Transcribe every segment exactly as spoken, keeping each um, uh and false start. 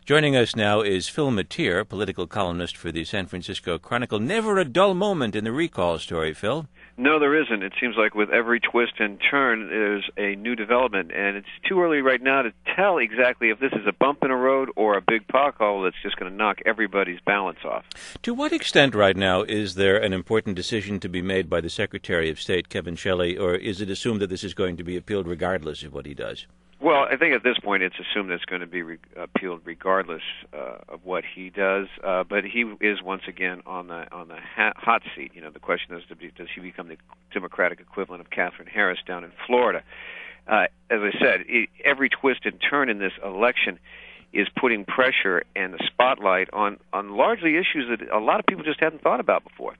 Joining us now is Phil Matier, political columnist for the San Francisco Chronicle. Never a dull moment in the recall story, Phil. No, there isn't. It seems like with every twist and turn, there's a new development, and it's too early right now to tell exactly if this is a bump in a road or a big pothole that's just going to knock everybody's balance off. To what extent right now is there an important decision to be made by the Secretary of State, Kevin Shelley, or is it assumed that this is going to be appealed regardless of what he does? Well, I think at this point it's assumed it's going to be re- appealed regardless uh, of what he does. Uh, but he is once again on the on the ha- hot seat. You know, the question is, does he become the Democratic equivalent of Katherine Harris down in Florida? Uh, as I said, it, every twist and turn in this election is putting pressure and the spotlight on on largely issues that a lot of people just hadn't thought about before.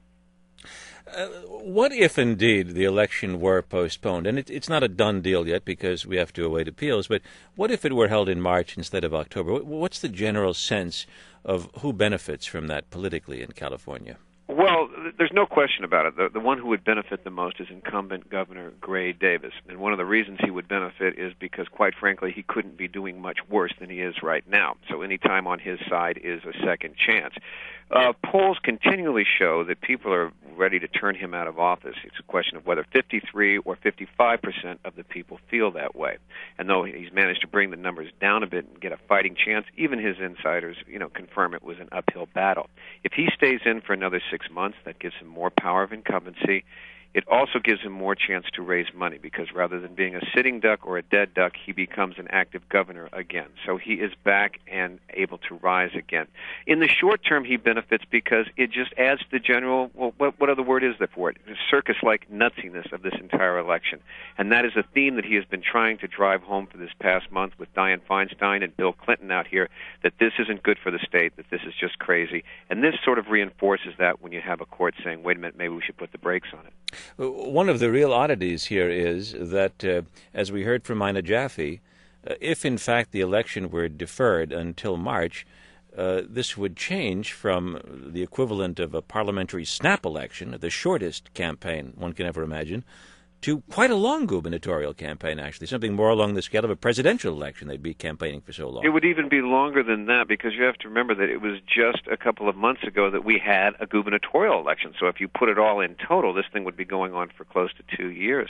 Uh, what if indeed the election were postponed? And it, it's not a done deal yet because we have to await appeals, but what if it were held in March instead of October? What's the general sense of who benefits from that politically in California? Well, there's no question about it. The, the one who would benefit the most is incumbent Governor Gray Davis. And one of the reasons he would benefit is because, quite frankly, he couldn't be doing much worse than he is right now. So any time on his side is a second chance. Uh, polls continually show that people are ready to turn him out of office. It's a question of whether fifty-three or fifty-five percent of the people feel that way. And though he's managed to bring the numbers down a bit and get a fighting chance, even his insiders, you know, confirm it was an uphill battle. If he stays in for another six months, that gives him more power of incumbency. It also gives him more chance to raise money because rather than being a sitting duck or a dead duck, he becomes an active governor again. So he is back and able to rise again. In the short term, he benefits because it just adds to the general, well, what, what other word is there for it? The circus-like nutsiness of this entire election. And that is a theme that he has been trying to drive home for this past month with Dianne Feinstein and Bill Clinton out here, that this isn't good for the state, that this is just crazy. And this sort of reinforces that when you have a court saying, wait a minute, maybe we should put the brakes on it. One of the real oddities here is that, uh, as we heard from Ina Jaffe, uh, if in fact the election were deferred until March, uh, this would change from the equivalent of a parliamentary snap election, the shortest campaign one can ever imagine, to quite a long gubernatorial campaign, actually, something more along the scale of a presidential election. They'd be campaigning for so long. It would even be longer than that because you have to remember that it was just a couple of months ago that we had a gubernatorial election. So if you put it all in total, this thing would be going on for close to two years.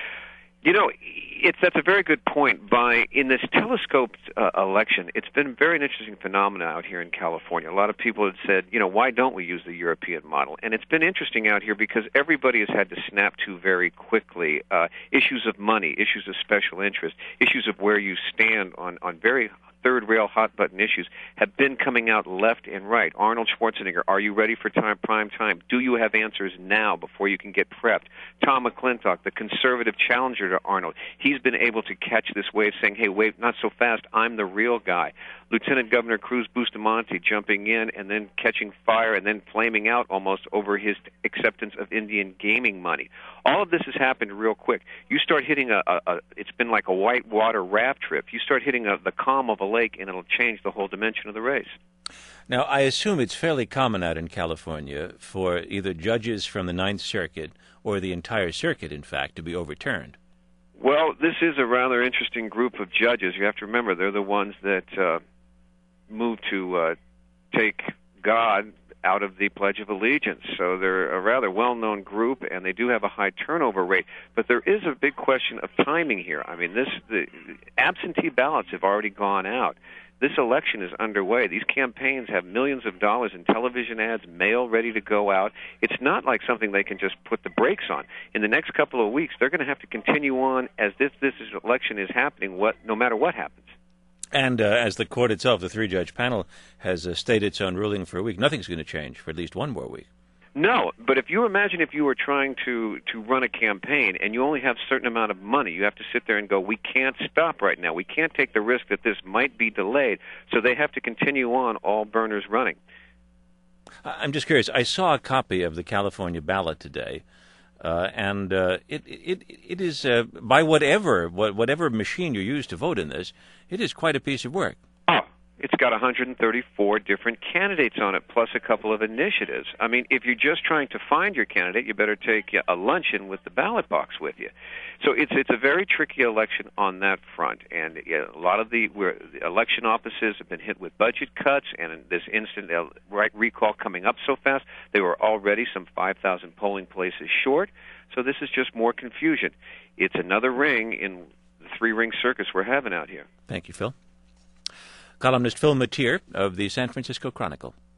You know, it's that's a very good point. By in this telescoped uh, election, it's been a very interesting phenomenon out here in California. A lot of people have said, you know, why don't we use the European model? And it's been interesting out here because everybody has had to snap to very quickly uh, issues of money, issues of special interest, issues of where you stand on on very third-rail hot-button issues have been coming out left and right. Arnold Schwarzenegger, are you ready for time, prime time? Do you have answers now before you can get prepped? Tom McClintock, the conservative challenger to Arnold, he's been able to catch this wave saying, hey, wait, not so fast, I'm the real guy. Lieutenant Governor Cruz Bustamante jumping in and then catching fire and then flaming out almost over his acceptance of Indian gaming money. All of this has happened real quick. You start hitting a, a, a it's been like a whitewater raft trip. You start hitting a, the calm of a lake and it'll change the whole dimension of the race. Now, I assume it's fairly common out in California for either judges from the Ninth Circuit or the entire circuit, in fact, to be overturned. Well, this is a rather interesting group of judges. You have to remember they're the ones that uh, move to uh, take God out of the Pledge of Allegiance. So they're a rather well-known group, and they do have a high turnover rate. But there is a big question of timing here. I mean, this the absentee ballots have already gone out. This election is underway. These campaigns have millions of dollars in television ads, mail ready to go out. It's not like something they can just put the brakes on. In the next couple of weeks, they're going to have to continue on as this this election is happening, what no matter what happens. And uh, as the court itself, the three-judge panel, has uh, stayed its own ruling for a week, nothing's going to change for at least one more week. No, but if you imagine if you were trying to, to run a campaign and you only have a certain amount of money, you have to sit there and go, we can't stop right now. We can't take the risk that this might be delayed. So they have to continue on, all burners running. I'm just curious. I saw a copy of the California ballot today, uh, and uh, it, it it is, uh, by whatever whatever machine you use to vote in this, it is quite a piece of work. Oh, It's got one hundred thirty-four different candidates on it, plus a couple of initiatives. I mean, if you're just trying to find your candidate, you better take a luncheon with the ballot box with you. So it's it's a very tricky election on that front, and yeah, a lot of the, where the election offices have been hit with budget cuts, and in this instant uh, right recall coming up so fast, they were already some five thousand polling places short. So this is just more confusion. It's another ring in the three-ring circus we're having out here. Thank you, Phil. Columnist Phil Matier of the San Francisco Chronicle.